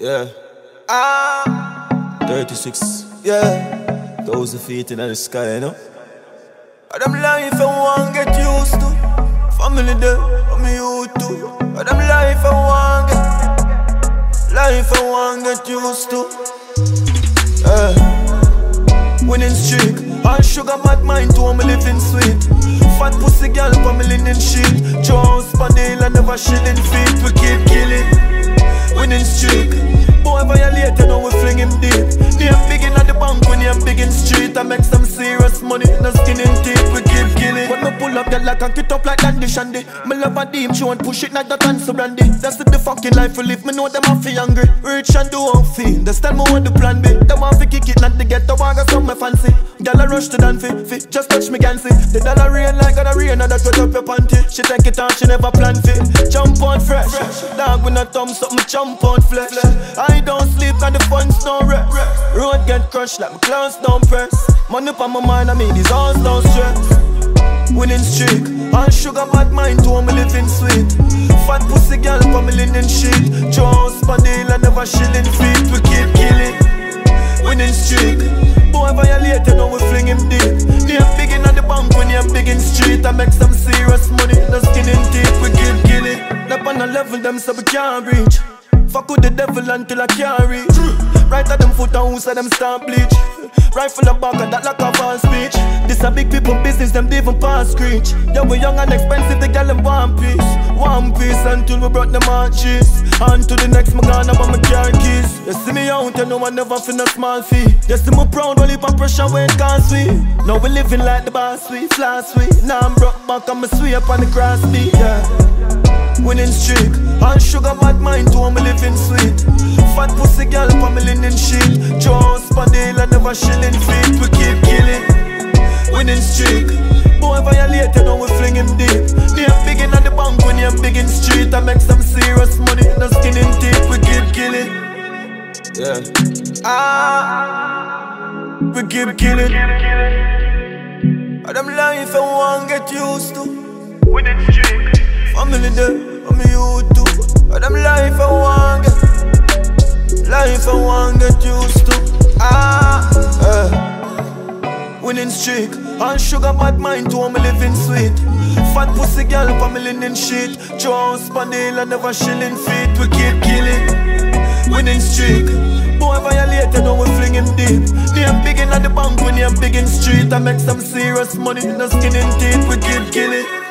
Yeah. 36. Yeah. 1,000 feet in the sky, you know. Them life I want get used to. Family there, I'm used to. Them life I want get used to. Winning streak, all sugar bad mind to me living sweet. Fat pussy girl for me linen sheet. Jones Padilla never shilling feet. We keep killing. Winning streak. Boy violated, now we fling him deep. Name big in at the bank when name big in street. I make some serious money, no skin in teeth. We keep killing. When me pull up, get like and get up like Dandy Shandy. Me love a deep, she won't push it like that and so brandy. That's the fucking life we live. Me know them a feel hungry. Rich and do all feel. That's tell me what the plan be. Them want to kick it like the ghetto, I got some me fancy. Girl a rush to dance fit, just touch me can see. The dollar rain like a rain, and that's what up your panty. She take it on, she never plan fit. Jump on fresh, dog with a thumbs up, me jump on flesh. I don't sleep and the funds don't rest. Road get crushed like my clowns don't press. Money up on my mind, I mean these arms don't stress. Winning streak, all sugar bad mind to me living sweet. Fat pussy girl for me linen sheet. Jones Padilla never shilling feet. We keep killing. Winning streak. Boy violated, now we fling him deep. Name big in at the bank when name big in street. I make some serious money, no skin in teeth. We keep killing. Up on a level them so we can't reach. Fuck with the devil until I can't reach. Right at them foot and who say them start bleach. Rifle a back and that like a false speech. This a big people business, them even pass screech. Yeah, we young and expensive, they get them one piece until we brought them arches. On to the next, me gonna buy my car keys. You see me out, you know I never feel no small fee. You see me proud, only for pressure when it can't sweet. Now we living like the boss, we flash sweet. Now I'm broke back and me sweep up on the grass beat, yeah. Winning streak, all sugar bad mind to me living sweet. Fat pussy girl for me linen sheet. Jones Padilla never shilling feet. We keep killing. Winning streak, boy violated, now we fling him deep. Name big in at the bank when name big in street. I make some serious money, no skin in teeth. We keep killing. Yeah. We keep killing. Them life I want get used to. Winning streak. Family there, I'm used to. Them life I want get used to. Winning streak, all sugar bad mind to me living sweet. Fat pussy girl for me linen sheet. Jones Padilla never shilling feet. We keep killing. Winning streak, boy violated, now we fling him deep. Name big in at the bank when name big in street. I make some serious money, no skin in teeth. We keep killing.